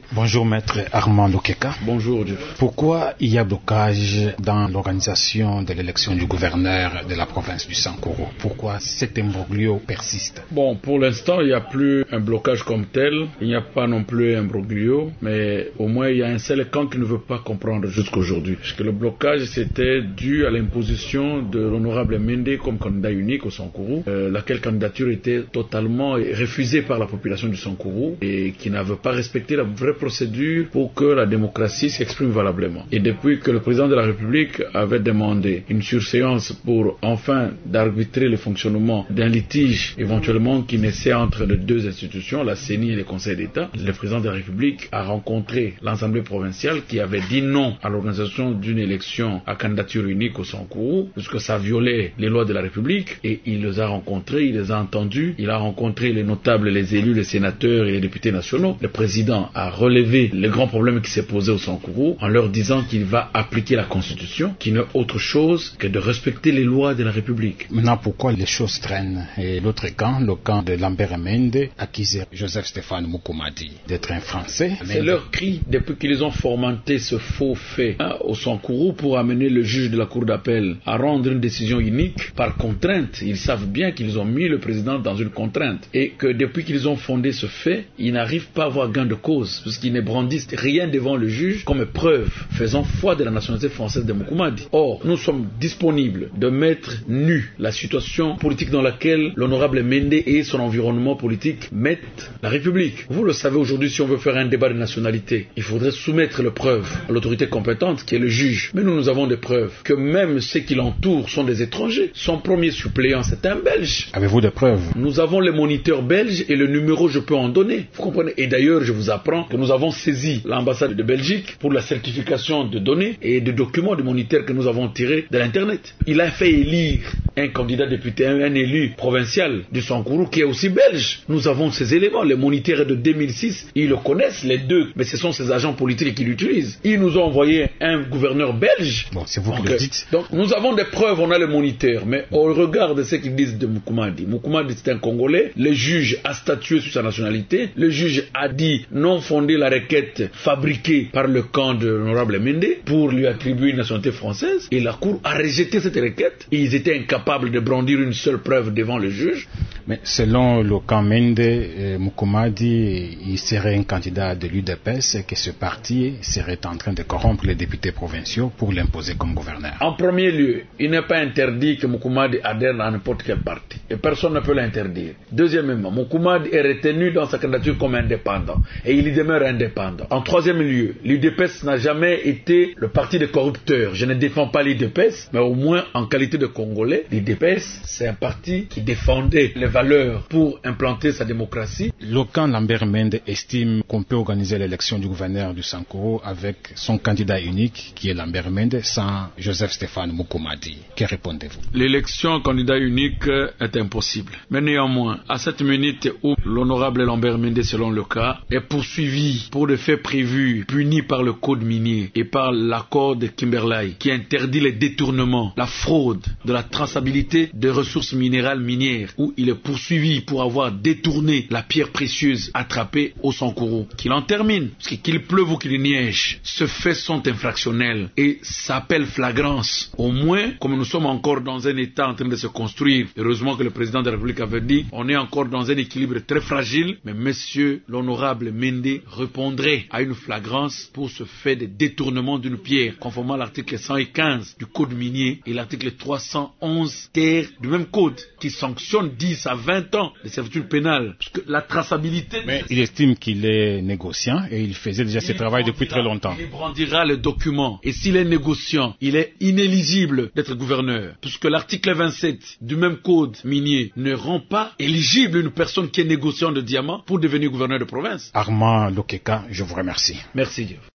Bonjour maître Armand Lokeka. Bonjour Dieu. Pourquoi il y a blocage dans l'organisation de l'élection du gouverneur de la province du Sankuru? Pourquoi cet imbroglio persiste? Bon, pour l'instant, il n'y a plus un blocage comme tel. Il n'y a pas non plus un imbroglio, mais au moins il y a un seul camp qui ne veut pas comprendre jusqu'aujourd'hui. Parce que le blocage, c'était dû à l'imposition de l'honorable Mende comme candidat unique au Sankuru, laquelle candidature était totalement refusée par la population du Sankuru et qui n'avait pas respecté la vraie procédure pour que la démocratie s'exprime valablement. Et depuis que le président de la République avait demandé une surséance pour enfin d'arbitrer le fonctionnement d'un litige éventuellement qui naissait entre les deux institutions, la CENI et le Conseil d'État, le président de la République a rencontré l'Assemblée provinciale qui avait dit non à l'organisation d'une élection à candidature unique au Sankuru, puisque ça violait les lois de la République, et il les a rencontrés, il les a entendus, il a rencontré les notables, les élus, les sénateurs et les députés nationaux. Le président a relevé le grand problème qui s'est posé au Sankuru en leur disant qu'il va appliquer la Constitution, qui n'est autre chose que de respecter les lois de la République. Maintenant, pourquoi les choses traînent? Et l'autre camp, le camp de Lambert Mende, accusé Joseph-Stéphane Mukumadi d'être un Français. C'est leur cri depuis qu'ils ont fomenté ce faux fait au Sankuru pour amener le juge de la Cour d'appel à rendre une décision unique par contrainte. Ils savent bien qu'ils ont mis le président dans une contrainte et que depuis qu'ils ont fondé ce fait, ils n'arrivent pas à avoir gain de cause puisqu'ils ne brandissent rien devant le juge comme preuve faisant foi de la nationalité française de Mukumadi. Or, nous sommes disponibles de mettre nu la situation politique dans laquelle l'honorable Mende et son environnement politique mettent la République. Vous le savez aujourd'hui, si on veut faire un débat de nationalité, il faudrait soumettre les preuves à l'autorité compétente qui est le juge. Mais nous avons des preuves que même ceux qui l'entourent sont des étrangers. Son premier suppléant, c'est un Belge. Avez-vous des preuves? Nous avons les moniteurs belges et le numéro je peux en donner. Vous comprenez? Et d'ailleurs, je vous apprends que nous avons saisi l'ambassade de Belgique pour la certification de données et de documents de moniteurs que nous avons tirés de l'Internet. Il a fait élire un candidat député, un élu provincial du Sankuru qui est aussi belge. Nous avons ces éléments. Les moniteurs de 2006, ils le connaissent, les deux, mais ce sont ces agents politiques qui l'utilisent. Ils nous ont envoyé un gouverneur belge. Bon, c'est vous qui le dites. Donc, nous avons des preuves, on a les moniteurs, mais au regard de ce qu'ils disent de Mukumadi, Mukumadi c'est un Congolais, le juge a statué sur sa nationalité, le juge a dit non fonder la requête fabriquée par le camp de l'honorable Mende pour lui attribuer une nationalité française, et la Cour a rejeté cette requête, et ils étaient incapables de brandir une seule preuve devant le juge. Mais selon le camp Mende, Mukumadi, il serait un candidat de l'UDPS et que ce parti serait en train de corrompre les députés provinciaux pour l'imposer comme gouverneur. En premier lieu, il n'est pas interdit que Mukumadi adhère à n'importe quel parti. Et personne ne peut l'interdire. Deuxièmement, Mukumadi est retenu dans sa candidature comme indépendant. Et il y demeure indépendant. En troisième lieu, l'UDPS n'a jamais été le parti des corrupteurs. Je ne défends pas l'UDPS, mais au moins en qualité de Congolais, l'UDPS, c'est un parti qui défendait les valeurs pour implanter sa démocratie. Le camp Lambert Mende estime qu'on peut organiser l'élection du gouverneur du Sankuru avec son candidat unique, qui est Lambert Mende, sans Joseph-Stéphane Mukumadi. Que répondez-vous? L'élection candidat unique est impossible. Mais néanmoins, à cette minute où l'honorable Lambert Mende, selon le cas, est poursuivi pour des faits prévus, punis par le code minier et par l'accord de Kimberley, qui interdit les détournements, la fraude, de la traçabilité des ressources minérales minières, où il est poursuivi pour avoir détourné la pierre précieuse attrapée au Sankuru, qu'il en termine, parce qu'il pleuve ou qu'il neige. Ces faits sont infractionnels et s'appellent flagrance. Au moins, comme nous sommes encore dans un état en train de se construire, heureusement que le président de la République avait dit, on est encore dans un équilibre très fragile, mais monsieur l'honorable Mende répondrait à une flagrance pour ce fait de détournement d'une pierre, conformément à l'article 115 du code minier et l'article 311 ter du même code, qui sanctionne 10 à 20 ans de servitude pénale. Parce que la traçabilité... Mais il estime qu'il est négociant et il faisait déjà ce travail depuis très longtemps. Il brandira le document. Et s'il est négociant, il est inéligible d'être gouverneur. Puisque l'article 27 du même code minier ne rend pas éligible une personne qui est négociant de diamant pour devenir gouverneur de province. Armand Lokeka, je vous remercie. Merci Dieu.